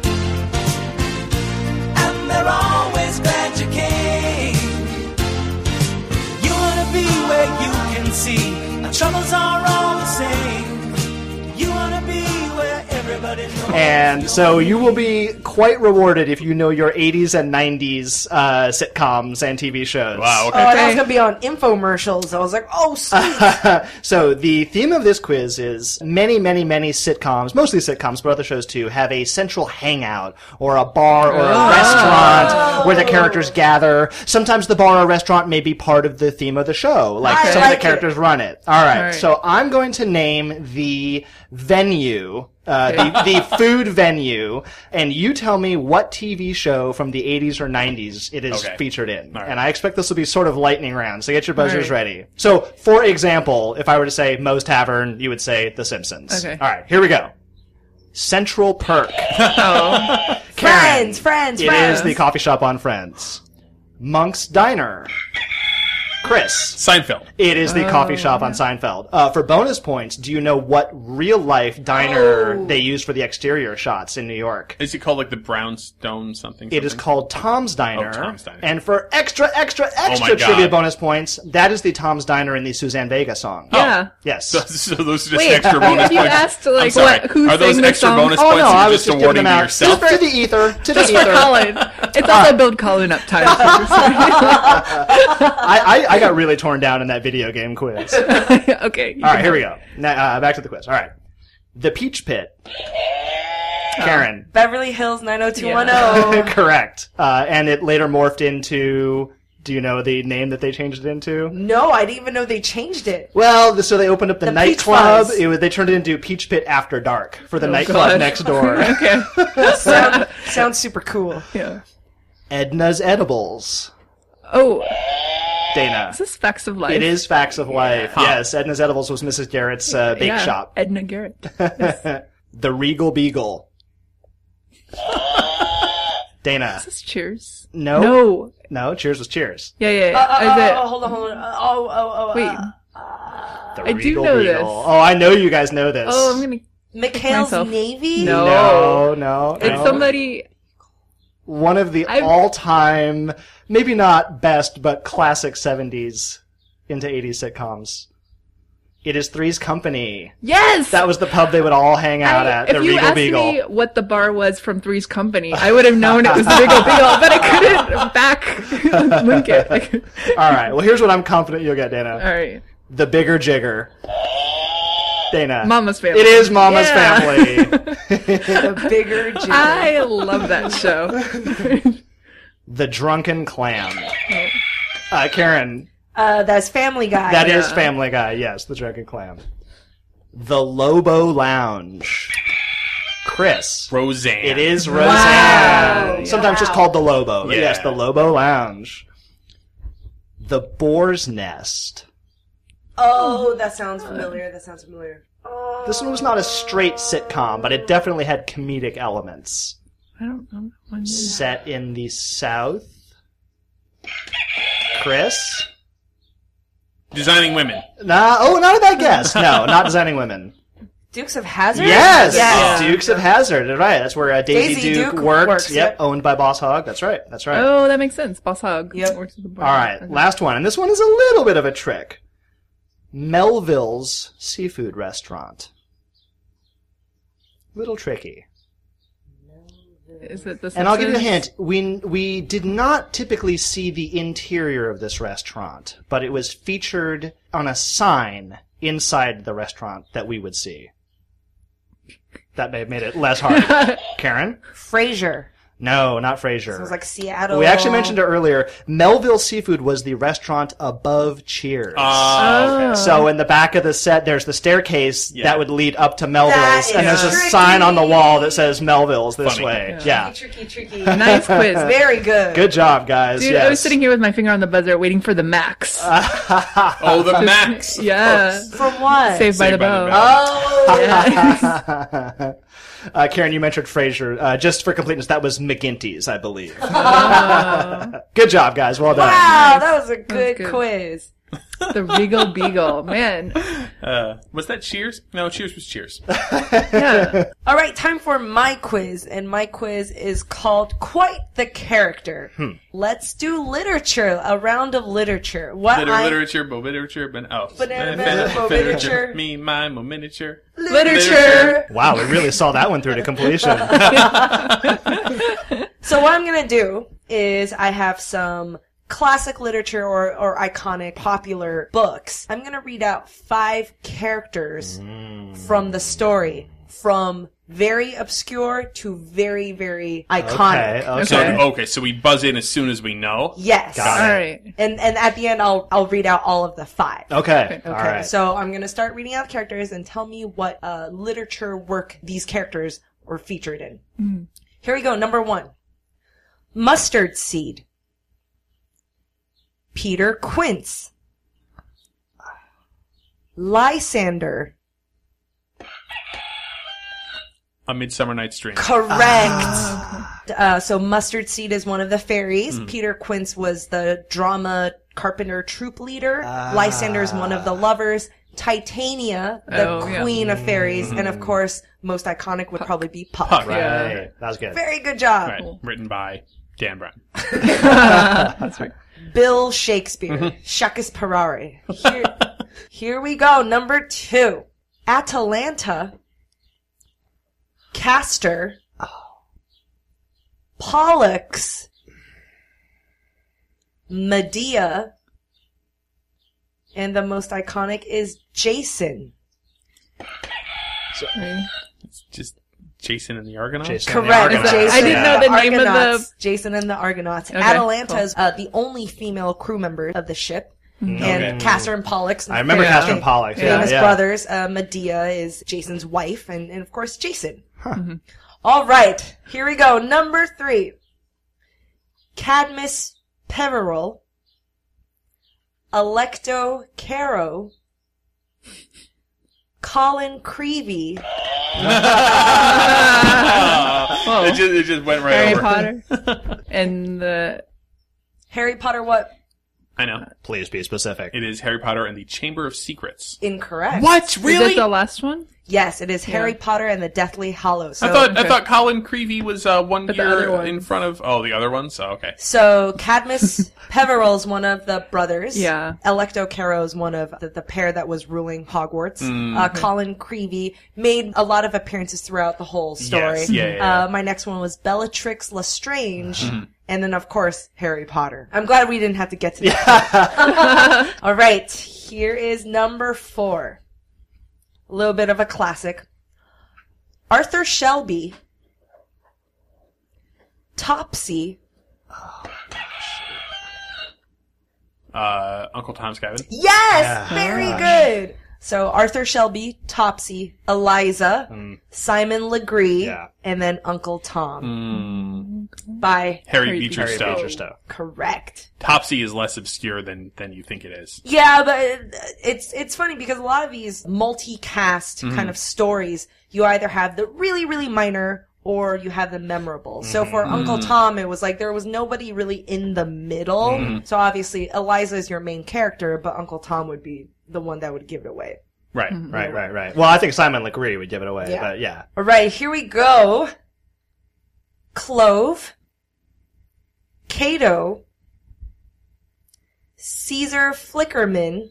S9: and they're always glad you came. You wanna be where you can see our troubles are all the same. You wanna be where everybody knows.
S4: And so you will be quite rewarded if you know your eighties and nineties uh, sitcoms and T V shows.
S5: Wow,
S2: Oh,
S5: okay.
S2: and I was gonna be on infomercials. I was like, oh, sweet.
S4: So the theme of this quiz is many, many, many sitcoms, mostly sitcoms, but other shows too, have a central hangout or a bar or a restaurant where the characters gather. Sometimes the bar or restaurant may be part of the theme of the show, like
S2: I
S4: some
S2: like
S4: of the characters
S2: it.
S4: run it. All right,
S3: All right.
S4: so I'm going to name the venue. Uh, the, the food venue, and you tell me what T V show from the eighties or nineties it is
S5: Okay.
S4: featured in.
S5: All right.
S4: And I expect this will be sort of lightning round, so get your buzzers
S3: All right.
S4: ready. So, for example, if I were to say Moe's Tavern, you would say The Simpsons.
S3: Okay.
S4: All right, here we go. Central Perk.
S3: Oh.
S4: Karen.
S2: Friends, friends,
S4: It
S2: friends.
S4: is the coffee shop on Friends. Monk's Diner. Chris.
S5: Seinfeld.
S4: It is the coffee shop on Seinfeld. Uh, for bonus points, do you know what real-life diner
S2: Oh.
S4: they use for the exterior shots in New York?
S5: Is it called like the Brownstone something?
S4: It is
S5: something?
S4: called Tom's Diner.
S5: Oh, Tom's Diner.
S4: And for extra, extra, extra
S5: my God.
S4: trivia bonus points, that is the Tom's Diner in the Suzanne Vega song.
S3: Yeah.
S4: Yes.
S5: So, so those are just
S3: Wait,
S5: extra bonus
S3: have you
S5: points.
S3: asked,
S5: I'm
S3: like,
S5: sorry.
S3: what- who
S5: Are those
S3: sang the
S5: extra
S3: song?
S5: bonus
S4: Oh
S5: points
S4: no,
S5: you're
S4: I was
S5: just
S4: just giving
S5: awarding
S4: them
S5: to
S4: out.
S5: yourself?
S4: Just to the ether. To
S3: Just
S4: the
S3: for
S4: ether.
S3: Colin. It's also build Colin up time.
S4: I, I, I got really torn down in that video game quiz. All
S3: Okay.
S4: right, here we go. Now, uh, back to the quiz. All right. The Peach Pit. Karen.
S2: Beverly Hills nine oh two one oh.
S4: Correct. Uh, and it later morphed into, do you know the name that they changed it into?
S2: No, I didn't even know they changed it.
S4: Well, th- so they opened up the,
S2: The
S4: nightclub.
S2: Peach Fuzz.
S4: It was, they turned it into Peach Pit After Dark for the
S3: Oh,
S4: nightclub
S3: God.
S4: next door.
S3: Okay.
S2: Sound, sounds super cool.
S3: Yeah.
S4: Edna's Edibles.
S3: Oh,
S4: Dana.
S3: is this Facts of Life?
S4: It is Facts of Life. Yes, Edna's Edibles was Missus Garrett's uh, bake
S3: Yeah,
S4: shop.
S3: Edna Garrett.
S4: The Regal Beagle. Dana.
S3: Is this Cheers?
S4: No.
S3: No.
S4: No, Cheers was Cheers.
S3: Yeah, yeah,
S2: Uh,
S3: yeah.
S2: uh,
S3: Is
S2: uh,
S3: it?
S2: oh, hold on, hold on. Uh, oh, oh, oh.
S3: Wait.
S2: Uh,
S4: The
S3: I do
S4: Regal
S3: know
S4: Beagle.
S3: this.
S4: Oh, I know you guys know this.
S3: Oh, I'm gonna.
S2: McHale's
S3: myself.
S2: Navy?
S3: No.
S4: No, no,
S3: It's
S4: no.
S3: somebody.
S4: One of the
S3: I've-
S4: all-time, maybe not best, but classic seventies into eighties sitcoms. It is Three's Company.
S3: Yes.
S4: That was the pub they would all hang out
S3: I-
S4: at.
S3: if
S4: The
S3: you
S4: Regal
S3: asked
S4: Beagle.
S3: me what the bar was from Three's Company, I would have known it was the Regal Beagle, but I couldn't back link it. I could-
S4: All right. Well, here's what I'm confident you'll get, Dana.
S3: All right.
S4: The Bigger Jigger. Dana.
S3: Mama's Family.
S4: It is Mama's
S3: Yeah.
S4: Family.
S2: The bigger jigger.
S3: I love that show.
S4: The Drunken Clam. Uh, Karen.
S2: Uh, that's Family Guy.
S4: That is
S3: Yeah.
S4: Family Guy. Yes, The Drunken Clam. The Lobo Lounge. Chris.
S5: Roseanne.
S4: It is Roseanne.
S3: Wow.
S4: Sometimes just called the Lobo.
S5: Yeah.
S4: Yes, the Lobo Lounge. The Boar's Nest.
S2: Oh, that sounds familiar. That sounds familiar. Oh.
S4: This one was not a straight sitcom, but it definitely had comedic elements.
S3: I don't know. When
S4: Set in the South. Chris?
S5: Designing Women.
S4: Nah, oh, not a bad guess. No, not Designing Women.
S2: Dukes of Hazzard?
S4: Yes!
S2: Yes.
S4: Dukes of Hazzard. Right, that's where uh, Daisy,
S2: Daisy
S4: Duke,
S2: Duke
S4: worked.
S2: works,
S4: yep,
S2: yep.
S4: owned by Boss Hogg. That's right, that's right.
S3: Oh, that makes sense. Boss Hogg.
S2: Yep.
S3: Works at the bar.
S4: All right,
S3: Okay.
S4: last one, and this one is a little bit of a trick. Melville's Seafood Restaurant. Little tricky.
S3: Is it the
S4: And I'll give you a
S3: Simpsons?
S4: hint. We we did not typically see the interior of this restaurant, but it was featured on a sign inside the restaurant that we would see. That may have made it less hard. Karen?
S2: Frasier.
S4: No, not Frasier.
S2: So it was like Seattle.
S4: We actually mentioned it earlier. Melville Seafood was the restaurant above Cheers.
S5: Oh, okay.
S4: So in the back of the set, there's the staircase
S5: Yeah.
S4: that would lead up to Melville's,
S2: That
S4: and
S2: is
S4: there's a
S2: tricky.
S4: sign on the wall that says Melville's this
S5: Funny.
S4: way.
S3: Yeah.
S4: Yeah.
S2: Tricky, tricky.
S3: Nice quiz.
S2: Very good.
S4: Good job, guys.
S3: Dude,
S4: yes.
S3: I was sitting here with my finger on the buzzer waiting for the max.
S5: Oh, the Max.
S3: yeah.
S2: From what?
S3: Saved by
S5: Saved
S3: the
S5: by the
S3: Bell.
S2: Oh,
S3: Yeah.
S4: Uh, Karen, you mentioned Frasier. Uh, just for completeness, that was McGinty's, I believe. Good job, guys. Well done.
S2: wow, that was a good,
S3: good.
S2: quiz.
S3: The Regal Beagle. Man.
S5: Uh, was that Cheers? No, Cheers was Cheers.
S3: Yeah.
S2: All right, time for my quiz, and my quiz is called Quite the Character.
S4: Hmm.
S2: Let's do literature, a round of literature. What
S5: Litter,
S2: I
S5: literature, bo literature, but oh.
S2: Banana, banana, bo literature.
S5: Me, my, mo miniature.
S2: literature.
S4: Wow, we really saw that one through to completion.
S2: So what I'm gonna do is I have some classic literature or, or iconic popular books. I'm gonna read out five characters from the story, from very obscure to very, very iconic.
S4: Okay, okay.
S5: So, okay, so we buzz in as soon as we know.
S2: Yes.
S4: Got
S3: All
S4: it.
S3: right.
S2: And and at the end I'll I'll read out all of the five.
S4: Okay,
S2: Okay,
S4: all right.
S2: so I'm gonna start reading out characters and tell me what uh, literature work these characters were featured in. Here we go. Number one, Mustard Seed. Peter Quince. Lysander.
S5: A Midsummer Night's Dream.
S2: Correct. Uh, so Mustard Seed is one of the fairies. Peter Quince was the drama carpenter troupe leader. Lysander is one of the lovers. Titania, the
S3: Oh, yeah.
S2: queen of fairies. And of course, most iconic would probably be Puck.
S5: Puck.
S4: Right,
S3: Yeah.
S4: that was good.
S2: Very good job.
S5: Right, written by Dan Brown.
S3: That's right.
S2: Bill Shakespeare. Shakes Parare. Here, here we go. Number two. Atalanta. Castor. Pollux. Medea. And the most iconic is Jason.
S5: It's just Jason and the Argonauts?
S4: Jason. And the
S2: Correct.
S4: Argonauts.
S2: Jason
S3: I didn't know
S2: and
S3: the name of the-
S2: Argonauts. Jason and the Argonauts.
S3: Okay,
S2: Atalanta is uh, the only female crew member of the ship. And
S5: Okay.
S2: Castor and Pollux.
S4: I remember
S3: Yeah.
S4: Castor and Pollux. Yeah,
S2: famous
S4: yeah.
S2: brothers. Uh, Medea is Jason's wife, and, and of course Jason. All right, here we go. Number three, Cadmus Peveril, Alecto Caro, Colin Creevy,
S3: Whoa.
S5: It just, it just went right
S3: Harry
S5: over.
S3: Potter. And the...
S2: Harry Potter. What?
S5: I know.
S4: Please be specific.
S5: It is Harry Potter and the Chamber of Secrets.
S2: Incorrect.
S5: What?
S3: Is that the last one?
S2: Yes, it is Harry Potter and the Deathly Hallows. So,
S5: I thought I
S3: okay.
S5: thought Colin Creevy was uh, one
S3: But the other
S5: year
S3: ones.
S5: in front of. Oh, the other ones. Oh, okay.
S2: so Cadmus Peveril is one of the brothers.
S3: Yeah.
S2: Electo Caro is one of the, the pair that was ruling Hogwarts.
S5: Mm.
S2: Uh, Colin Creevy made a lot of appearances throughout the whole story.
S5: Yes, yeah, yeah, yeah.
S2: Uh, my next one was Bellatrix Lestrange. And then, of course, Harry Potter. I'm glad we didn't have to get to that. All right. Here is number four. A little bit of a classic. Arthur Shelby. Topsy.
S5: Uh, Uncle Tom's Cabin.
S2: Yes! Very good. So Arthur Shelby, Topsy, Eliza, Simon Legree,
S4: Yeah.
S2: and then Uncle Tom. By
S5: Harry,
S3: Harry
S5: Beecher
S4: Harry
S5: Stowe.
S4: Beecher Stowe.
S2: correct.
S5: Topsy is less obscure than than you think it is.
S2: Yeah, but it's it's funny because a lot of these multi-cast kind of stories, you either have the really, really minor or you have the memorable. So for Uncle Tom, it was like there was nobody really in the middle. So obviously Eliza is your main character, but Uncle Tom would be the one that would give it away.
S5: Right.
S4: Right, right, right. Well, I think Simon Legree would give it away,
S2: Yeah.
S4: but yeah.
S2: All right, here we go. Clove, Cato, Caesar Flickerman.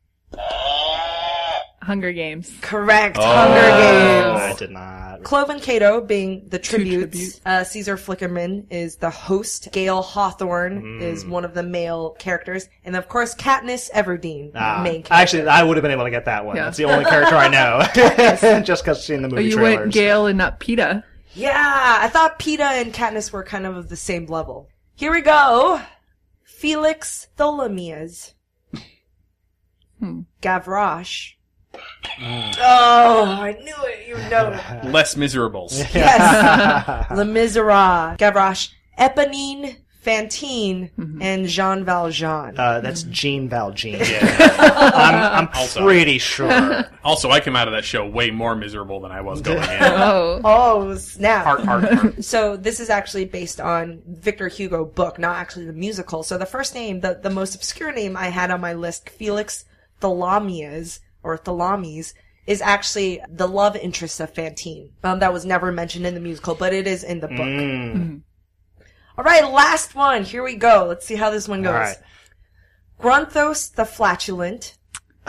S3: Hunger Games.
S2: Correct.
S5: Oh.
S2: Hunger
S4: I
S2: Games.
S4: did not.
S2: Clove and Cato being the tributes.
S3: tributes.
S2: Uh, Caesar Flickerman is the host. Gail Hawthorne is one of the male characters. And of course, Katniss Everdeen,
S4: Ah,
S2: main character.
S4: actually, I would have been able to get that one.
S3: Yeah.
S4: That's the only character I know. Just because I've seen the
S3: Oh,
S4: movie
S3: you
S4: trailers.
S3: went Gale and not PETA.
S2: Yeah, I thought PETA and Katniss were kind of of the same level. Here we go. Felix Tholomyes.
S3: Hmm.
S2: Gavroche. Oh, I knew it. You know it.
S5: Less miserables.
S2: Yes. Le Miserables. Gavroche. Eponine, Fantine,
S3: Mm-hmm.
S2: and Jean Valjean.
S4: Uh, that's Jean Valjean. I'm, I'm
S5: Also-
S4: pretty sure.
S5: Also, I came out of that show way more miserable than I was going in.
S3: Oh.
S2: Oh, snap.
S5: Heart, heart, heart.
S2: So this is actually based on Victor Hugo book, not actually the musical. So the first name, the, the most obscure name I had on my list, Felix Tholomyes, or Tholomyes, is actually the love interest of Fantine. Um, that was never mentioned in the musical, but it is in the book.
S4: Mm.
S2: All right, last one. Here we go. Let's see how this one goes.
S4: All right.
S2: Grunthos the Flatulent.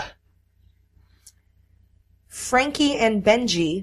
S2: Frankie and Benji.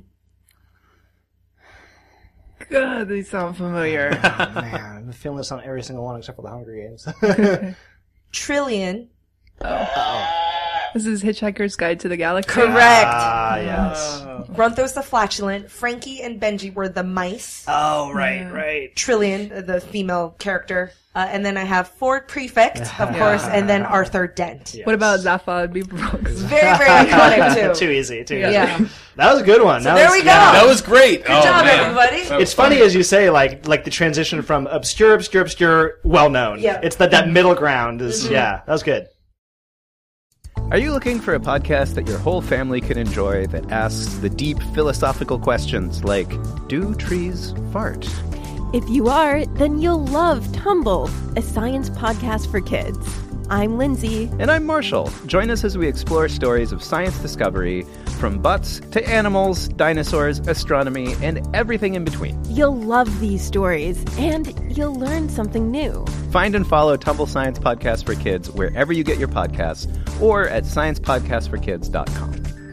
S3: God, these sound familiar.
S4: Oh, man, I'm feeling this on every single one except for the Hunger Games.
S2: Trillion.
S3: This is Hitchhiker's Guide to the Galaxy.
S2: Correct.
S4: Ah, yes.
S2: Grunthos the Flatulent. Frankie and Benji were the mice.
S4: Oh, right, right.
S2: Trillion, uh, the female character. Uh, and then I have Ford Prefect, of course, and then Arthur Dent.
S3: What about Zaphod Beaverbrook?
S2: Very, very iconic, too.
S4: Too easy, too
S3: Yeah.
S4: easy.
S2: Yeah.
S4: That was a good one.
S2: So
S4: That
S2: there
S4: was-
S2: we go.
S4: yeah.
S5: That was great.
S2: Good
S5: oh,
S2: job,
S5: man.
S2: everybody.
S5: That was
S4: It's funny as you say, like like the transition from obscure, obscure, obscure, well known.
S2: Yeah.
S4: It's that that middle ground is yeah. That was good.
S10: Are you looking for a podcast that your whole family can enjoy that asks the deep philosophical questions like, do trees fart?
S11: If you are, then you'll love Tumble, a science podcast for kids. I'm Lindsay.
S10: And I'm Marshall. Join us as we explore stories of science discovery, from butts to animals, dinosaurs, astronomy, and everything in between.
S11: You'll love these stories, and you'll learn something new.
S10: Find and follow Tumble Science Podcast for Kids wherever you get your podcasts, or at science podcast for kids dot com.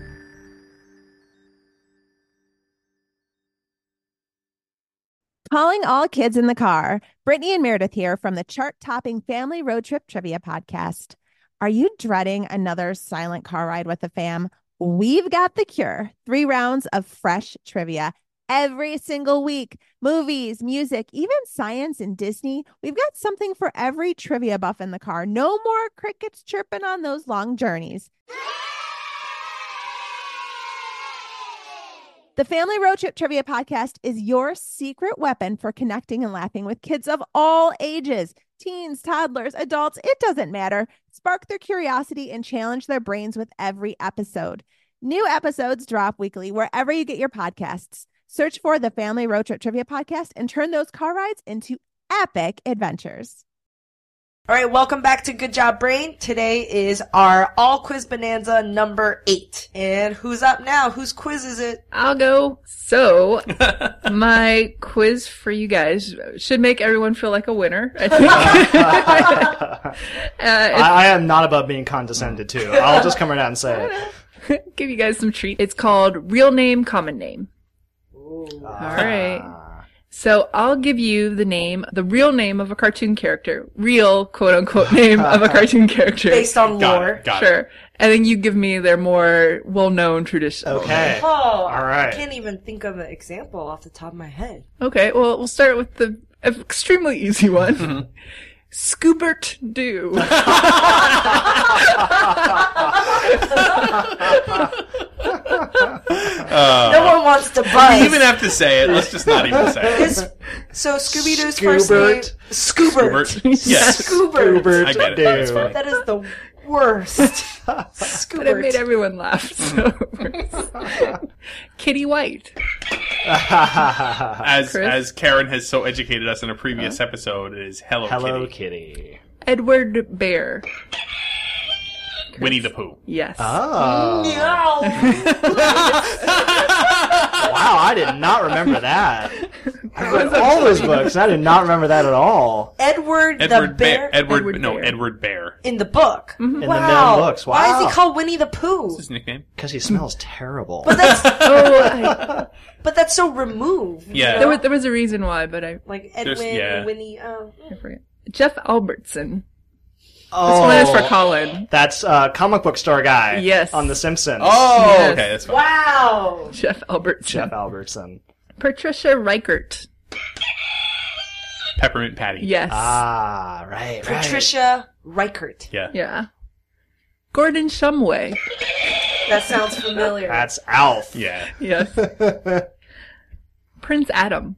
S12: Calling all kids in the car. Brittany and Meredith here from the chart-topping Family Road Trip Trivia Podcast. Are you dreading another silent car ride with the fam? We've got the cure. Three rounds of fresh trivia every single week. Movies, music, even science and Disney. We've got something for every trivia buff in the car. No more crickets chirping on those long journeys. The Family Road Trip Trivia Podcast is your secret weapon for connecting and laughing with kids of all ages. Teens, toddlers, adults, it doesn't matter. Spark their curiosity and challenge their brains with every episode. New episodes drop weekly wherever you get your podcasts. Search for the Family Road Trip Trivia Podcast and turn those car rides into epic adventures.
S2: All right, welcome back to Good Job Brain. Today is our All Quiz Bonanza number eight. And who's up now? Whose quiz is it?
S3: I'll go. So, my quiz for you guys should make everyone feel like a winner, I think. uh,
S4: I, I am not above being condescended to. I'll just come right out and say it.
S3: give you guys some treats. It's called Real Name, Common Name. All right. So I'll give you the name, the real name of a cartoon character. Real, quote unquote, name of a cartoon character.
S2: Based on
S5: Got
S2: lore.
S5: it, got
S3: Sure.
S5: it.
S3: And then you give me their more well-known traditional.
S4: Okay.
S2: Oh,
S4: All right.
S2: I can't even think of an example off the top of my head.
S3: Okay, well, we'll start with the extremely easy one. Scoobert Doo.
S5: Uh,
S2: No one wants to
S5: we
S2: buzz.
S5: even have to say it. Let's just not even say it.
S2: His, so Scooby-Doo's first name...
S4: Scoobert.
S2: Scoobert.
S5: Scoobert. Yes.
S2: Scoobert.
S4: Scoobert
S5: I get it.
S4: Doo.
S2: That is the worst.
S3: But it made
S2: Scoobert.
S3: everyone laugh. So. Kitty White.
S5: As
S3: Chris?
S5: as Karen has so educated us in a previous episode, it is Hello,
S4: Hello
S5: Kitty.
S4: Kitty.
S3: Edward Bear.
S5: Winnie the Pooh.
S3: Yes.
S4: Oh.
S2: No.
S4: Wow, I did not remember that. I read all those books, and I did not remember that at all.
S2: Edward,
S5: Edward
S2: the Bear.
S5: Edward,
S3: Edward
S5: no,
S3: Bear.
S5: Edward Bear.
S2: In the book.
S3: Mm-hmm.
S4: In
S2: wow.
S4: the damn books. Wow.
S2: Why is he called Winnie the Pooh?
S5: What's his nickname?
S4: Because he smells terrible.
S2: But that's
S3: Oh, I,
S2: but that's so removed. you
S5: Yeah.
S2: know?
S3: there was there was a reason why, but I,
S2: like
S5: There's-
S2: Edwin,
S5: yeah.
S2: Winnie. Oh.
S3: I forget. Jeff Albertson. This
S4: oh,
S3: one is for Colin.
S4: that's uh, comic book store guy.
S3: Yes.
S4: On The Simpsons.
S5: Oh,
S3: Yes.
S5: okay, that's fine.
S2: Wow.
S3: Jeff Albertson.
S4: Jeff Albertson.
S3: Patricia Reichert.
S5: Peppermint Patty.
S3: Yes.
S4: Ah, right, right.
S2: Patricia Reichert.
S5: Yeah.
S3: Yeah. Gordon Shumway.
S2: That sounds familiar.
S4: That's Alf.
S5: Yeah.
S3: Yes. Prince Adam.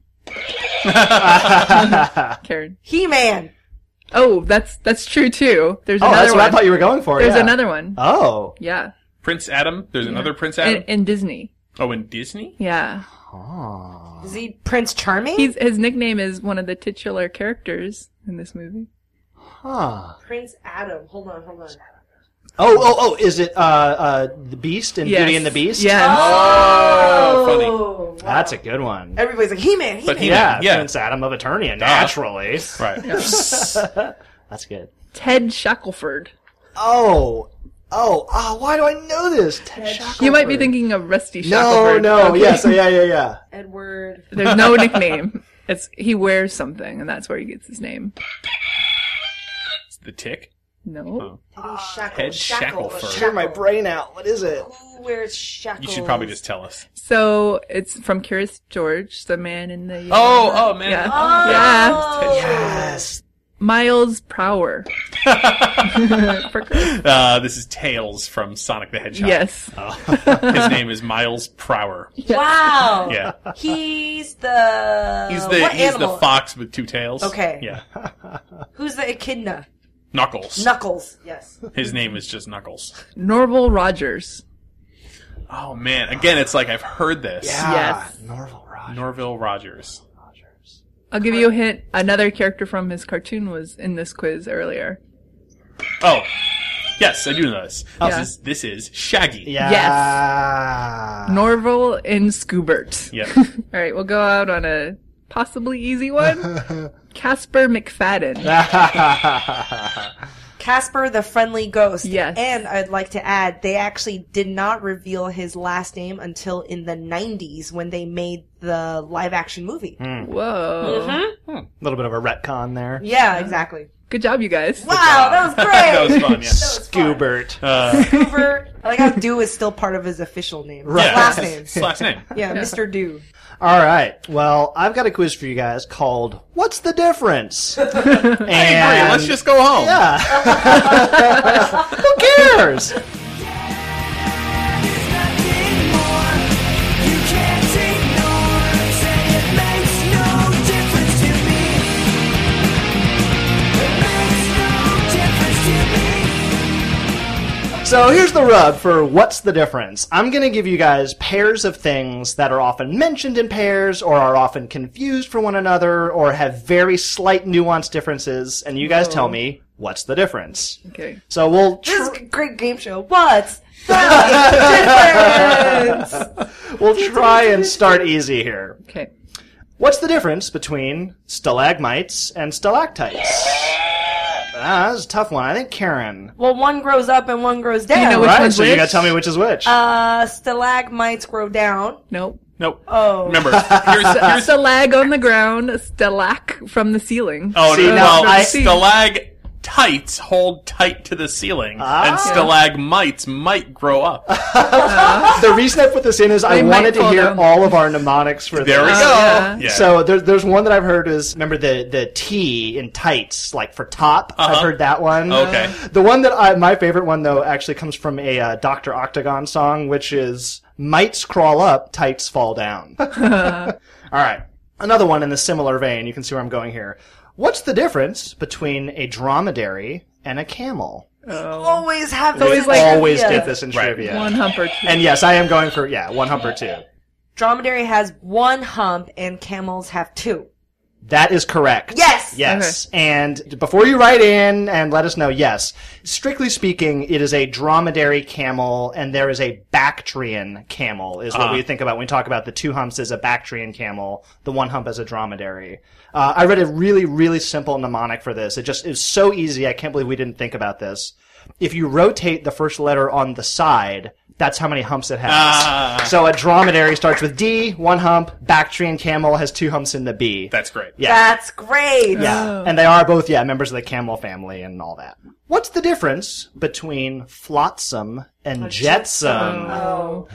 S3: Karen.
S2: He-Man.
S3: Oh, that's that's true too. There's
S4: Oh,
S3: another
S4: that's
S3: one.
S4: what I thought you were going for.
S3: There's
S4: yeah.
S3: another one.
S4: Oh.
S3: Yeah.
S5: Prince Adam. There's another Prince
S3: In,
S5: Adam.
S3: in Disney.
S5: Oh, in Disney?
S3: Yeah.
S4: Oh.
S2: Is he Prince Charming?
S3: He's his nickname is one of the titular characters in this movie.
S4: Huh.
S2: Prince Adam. Hold on, hold on.
S4: Oh, oh, oh! Is it uh, uh, the Beast in
S3: Yes.
S4: Beauty and the Beast?
S3: Yes.
S5: Oh, funny.
S2: wow.
S4: That's a good one.
S2: Everybody's like, He-Man, He-Man.
S5: But he-
S4: Yeah,
S5: Yeah.
S4: Prince Adam of Eternia, naturally.
S5: Right.
S4: That's good.
S3: Ted Shackelford.
S4: Oh, oh, oh! Why do I know this? Ted Shackelford.
S3: You might be thinking of Rusty
S4: No,
S3: Shackelford.
S4: no,
S3: Okay.
S4: yes, yeah, yeah, yeah.
S2: Edward.
S3: There's no nickname. It's he wears something, and that's where he gets his name.
S5: It's the Tick.
S3: No.
S2: Teddy Shackle.
S5: Ted Shackelford.
S4: Tear my brain out. What is it?
S2: Who wears shackles?
S5: You should probably just tell us.
S3: So it's from Curious George, the man in the.
S5: Oh, oh, man.
S3: Yeah.
S2: Oh.
S3: Yeah.
S4: Yes.
S3: Miles Prower. For Chris.
S5: Uh, this is Tails from Sonic the Hedgehog.
S3: Yes.
S5: His name is Miles Prower.
S2: Wow.
S5: Yeah.
S2: He's the.
S5: He's the
S2: what
S5: he's
S2: animal?
S5: the fox with two tails.
S2: Okay.
S5: Yeah.
S2: Who's the echidna?
S5: Knuckles.
S2: Knuckles. Yes.
S5: His name is just Knuckles.
S3: Norval Rogers.
S5: Oh man! Again, it's like I've heard this.
S4: Yeah.
S3: Yes.
S4: Norval Rogers.
S5: Norville Rogers.
S3: I'll give you a hint. Another character from his cartoon was in this quiz earlier.
S5: Oh, yes, I do know this.
S3: Yeah.
S5: This is this is Shaggy.
S4: Yeah.
S3: Yes. Norval and Scoobert.
S5: Yep.
S3: All right, we'll go out on a possibly easy one. Casper McFadden.
S2: Casper the Friendly Ghost.
S3: Yes.
S2: And I'd like to add, they actually did not reveal his last name until in the nineties when they made the live action movie.
S3: Whoa.
S2: Mm-hmm.
S4: A little bit of a retcon there.
S2: Yeah, exactly.
S3: Good job, you guys.
S2: Wow, that was great.
S5: That was fun. Yeah.
S4: Scoobert.
S5: Uh,
S2: Hoover. I like how Do is still part of his official name. His
S5: yeah.
S2: last name.
S5: His last name.
S2: Yeah, Mister Do.
S4: All right. Well, I've got a quiz for you guys called "What's the Difference?" And
S5: I agree. Let's just go home.
S4: Yeah. Who cares? So here's the rub for what's the difference. I'm going to give you guys pairs of things that are often mentioned in pairs or are often confused for one another or have very slight nuanced differences, and you guys
S3: Whoa.
S4: tell me what's the difference.
S3: Okay.
S4: So we'll
S2: This is
S4: tr-
S2: a great game show. What's the difference?
S4: we'll try and start easy here.
S3: Okay.
S4: What's the difference between stalagmites and stalactites? Ah, that's a tough one. I think Karen.
S2: Well, one grows up and one grows down.
S3: You know which
S4: Right,
S3: one's
S4: so you
S3: which?
S4: gotta tell me which is which.
S2: Uh, stalagmites grow down.
S3: Nope.
S5: Nope.
S2: Oh.
S5: Remember, here's, here's
S3: Stalag on the ground, stalac from the ceiling.
S5: oh
S4: See,
S5: no,
S4: now
S5: well,
S4: I-
S5: stalagmites hold tight to the ceiling,
S4: Ah.
S5: and stalagmites might grow up.
S4: The reason I put this in is I
S3: They might
S4: wanted to
S3: fall
S4: hear
S3: down.
S4: all of our mnemonics for
S5: There we
S4: this.
S5: go.
S3: yeah.
S5: Yeah.
S4: So there's there's one that I've heard is remember the the T in tights like for top. I've
S5: Uh-huh.
S4: heard that one.
S5: Okay.
S4: The one that I my favorite one though actually comes from a uh, Doctor Octagon song, which is mites crawl up, tights fall down. All right, another one in the similar vein. You can see where I'm going here. What's the difference between a dromedary and a camel?
S2: Always have
S4: We
S2: this
S3: always like-
S4: always
S2: trivia.
S4: get this in
S5: Right.
S4: trivia.
S3: One humper. Two.
S4: And yes, I am going for yeah one hump or two.
S2: Dromedary has one hump and camels have two.
S4: That is correct.
S2: Yes!
S4: Yes. And before you write in and let us know, yes, strictly speaking, it is a dromedary camel and there is a Bactrian camel is what
S5: Uh-huh.
S4: we think about when we talk about the two humps as a Bactrian camel, the one hump as a dromedary. Uh, I read a really, really simple mnemonic for this. It just is so easy. I can't believe we didn't think about this. If you rotate the first letter on the side That's how many humps it has.
S5: Ah.
S4: So a dromedary starts with D, one hump. Bactrian camel has two humps in the B.
S5: That's great.
S4: Yeah.
S2: That's great.
S4: Yeah. And they are both, yeah, members of the camel family and all that. What's the difference between flotsam and jetsam?
S2: Oh.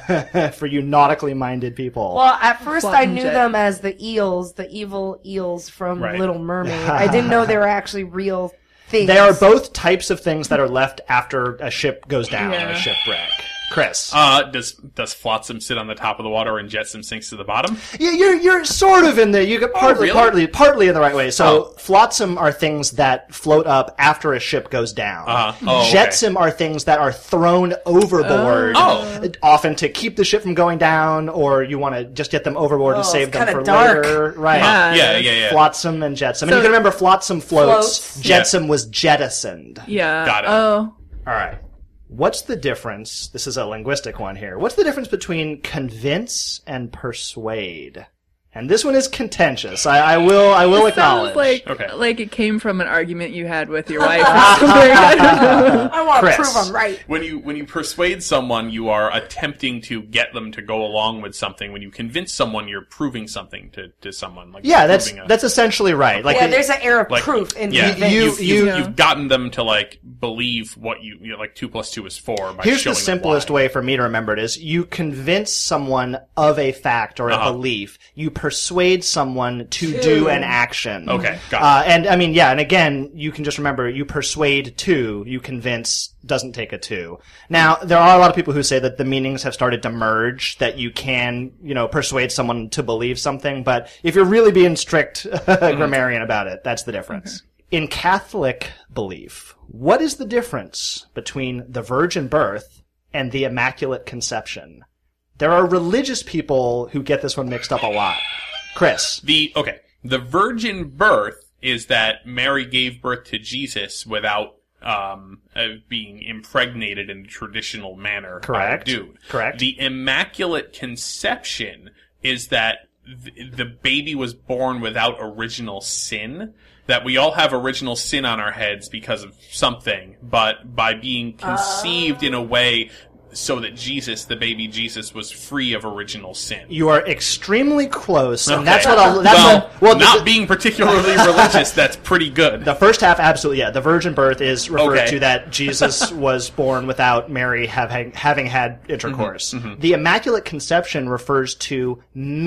S4: For you nautically minded people.
S2: Well, at first
S3: Flop
S2: I
S3: and
S2: knew
S3: jet.
S2: them as the eels, the evil eels from
S5: Right.
S2: Little Mermaid. I didn't know they were actually real things.
S4: They are both types of things that are left after a ship goes down,
S3: Yeah.
S4: a shipwreck. Chris.
S5: Uh, does does flotsam sit on the top of the water and jetsam sinks to the bottom?
S4: Yeah, you're you're sort of in the you get partly
S5: really?
S4: partly partly in the right way. So
S5: Oh.
S4: flotsam are things that float up after a ship goes down.
S5: Uh-huh. Oh, okay.
S4: Jetsam are things that are thrown overboard,
S5: Oh.
S4: often to keep the ship from going down, or you want to just get them overboard and
S2: Oh,
S4: save
S2: it's
S4: them
S2: kinda
S4: for
S2: dark.
S4: later. Right?
S3: Yeah.
S5: Yeah, yeah, yeah.
S4: Flotsam and jetsam. and
S3: So-
S4: you can remember flotsam floats.
S2: Floats.
S4: Jetsam was jettisoned.
S3: Yeah.
S5: Got it.
S3: Oh.
S4: All right. What's the difference? This is a linguistic one here. What's the difference between convince and persuade? And this one is contentious. I, I will, I will
S3: It sounds
S4: acknowledge.
S3: like
S5: Okay.
S3: like it came from an argument you had with your wife or something. I don't know.
S2: I want to
S4: Chris.
S2: prove I'm right.
S5: When you when you persuade someone, you are attempting to get them to go along with something. When you convince someone, you're proving something to, to someone. Like
S4: yeah, that's
S5: proving a-
S4: that's essentially right. Like
S2: Yeah,
S4: it-
S2: there's an air of
S5: like
S2: proof in
S5: yeah,
S2: convince.
S4: You-
S5: you've,
S4: you-
S5: you've,
S3: Yeah.
S5: you've gotten them to like believe what you, you know, like two plus two is four by
S4: Here's
S5: showing
S4: the
S5: them
S4: simplest
S5: why.
S4: way for me to remember it is you convince someone of a fact or a
S5: Uh-huh.
S4: belief. You persuade someone to do an action.
S5: Okay, got it.
S4: Uh, and I mean, yeah, and again, you can just remember you persuade two, you convince doesn't take a two. Now, there are a lot of people who say that the meanings have started to merge, that you can, you know, persuade someone to believe something, but if you're really being strict grammarian about it, that's the difference. In Catholic belief, what is the difference between the virgin birth and the Immaculate Conception? There are religious people who get this one mixed up a lot. Chris.
S5: The okay, the virgin birth is that Mary gave birth to Jesus without um uh, being impregnated in a traditional manner
S4: Correct.
S5: by a dude.
S4: Correct.
S5: The Immaculate Conception is that th- the baby was born without original sin. That we all have original sin on our heads because of something, but by being conceived in a way so that Jesus, the baby Jesus, was free of original sin.
S4: You are extremely close, and
S5: Okay.
S4: that's what I'll, that's
S5: well,
S4: what, well,
S5: not
S4: the,
S5: being particularly religious, that's pretty good.
S4: the first half, absolutely, yeah. The virgin birth is referred
S5: Okay.
S4: to that Jesus was born without Mary having, having had intercourse.
S5: Mm-hmm,
S4: The Immaculate Conception refers to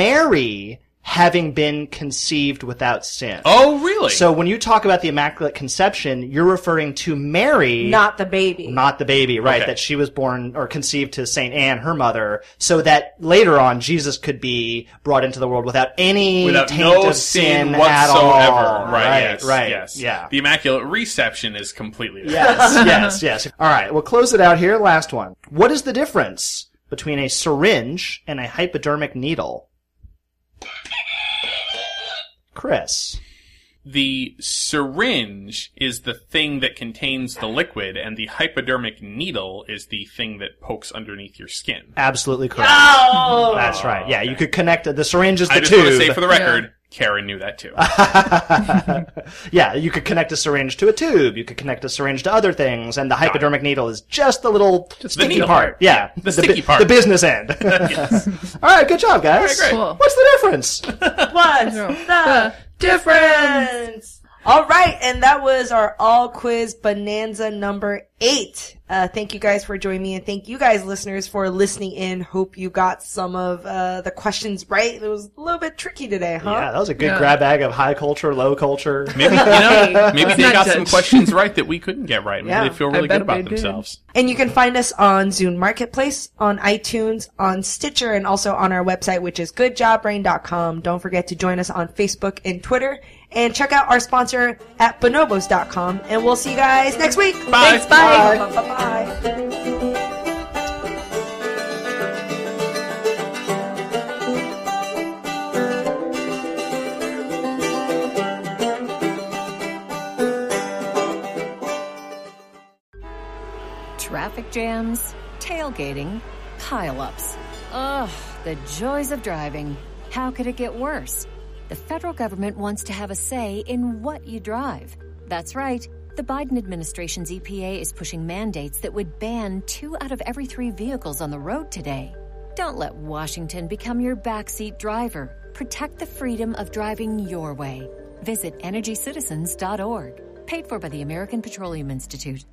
S4: Mary having been conceived without sin.
S5: Oh, really?
S4: So when you talk about the Immaculate Conception, you're referring to Mary,
S2: Not the baby.
S4: not the baby, right?
S5: Okay.
S4: That she was born or conceived to Saint Anne, her mother, so that later on Jesus could be brought into the world without any
S5: Without
S4: taint
S5: no
S4: of
S5: sin
S4: sin
S5: whatsoever.
S4: at all.
S5: Right,
S4: right,
S5: yes,
S4: right,
S5: yes.
S4: yeah.
S5: The Immaculate Reception is completely different.
S4: Yes, yes, yes. All right, we'll close it out here. Last one. What is the difference between a syringe and a hypodermic needle? Chris.
S5: The syringe is the thing that contains the liquid, and the hypodermic needle is the thing that pokes underneath your skin.
S4: Absolutely correct.
S2: Oh!
S4: That's right. Yeah, you could connect the syringe is the
S5: I just
S4: tube.
S5: want to say for the record, Karen knew that too.
S4: Yeah, you could connect a syringe to a tube. You could connect a syringe to other things, and the hypodermic needle is just the little sticky
S5: needle
S4: part.
S5: part.
S4: Yeah,
S5: The sticky
S4: bu-
S5: part.
S4: the business end.
S5: Yes.
S4: All right, good job, guys.
S5: All right, great.
S3: Cool.
S4: What's the difference?
S2: What's the difference? All right, and that was our all quiz bonanza number eight. Uh, thank you guys for joining me, and thank you guys, listeners, for listening in. Hope you got some of uh, the questions right. It was a little bit tricky today, huh?
S4: Yeah, that was a good
S3: Yeah.
S4: grab bag of high culture, low culture.
S5: Maybe, you know, maybe they
S3: not
S5: got some
S3: judged.
S5: questions right that we couldn't get right. Maybe
S2: Yeah.
S5: they feel
S3: I
S5: really
S3: bet
S5: good about
S3: they did.
S5: themselves.
S2: And you can find us on Zune Marketplace, on iTunes, on Stitcher, and also on our website, which is good job brain dot com. Don't forget to join us on Facebook and Twitter. And check out our sponsor at bonobos dot com. And we'll see you guys next week.
S5: Bye.
S2: Thanks, bye. Bye-bye.
S8: Traffic jams, tailgating, pileups. Ugh, the joys of driving. How could it get worse? The federal government wants to have a say in what you drive. That's right. The Biden administration's E P A is pushing mandates that would ban two out of every three vehicles on the road today. Don't let Washington become your backseat driver. Protect the freedom of driving your way. Visit energy citizens dot org. Paid for by the American Petroleum Institute.